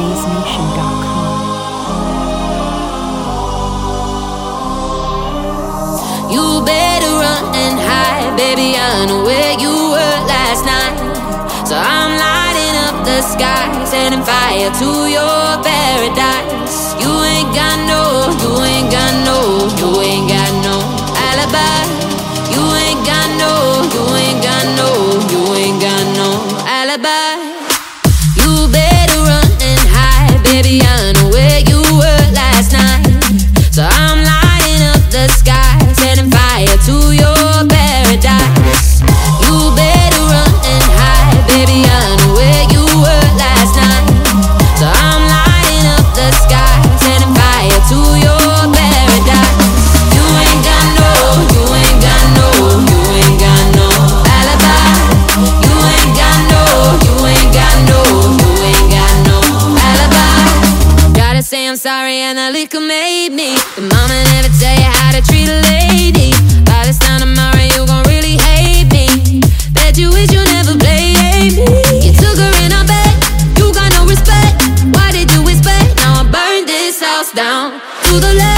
You better run and hide, baby, I know where you were last night. So I'm lighting up the sky, setting fire to your paradise. You ain't got no alibi. You ain't got no alibi. You better run and hide, baby, I know where you were last night. So I'm lighting up the sky, setting fire to your paradise. You better run and hide, baby, I know where you were last night. So I'm lighting up the sky, setting fire to your paradise. You ain't got no alibi. You ain't got no alibi. Gotta say I'm sorry and the liquor made me. The mama never tell you how to treat a lady. By this time tomorrow you gon' really hate me. Bet you wish you never played me. You took her in a bed, you got no respect. Why did you expect? Now I burned this house down to the left.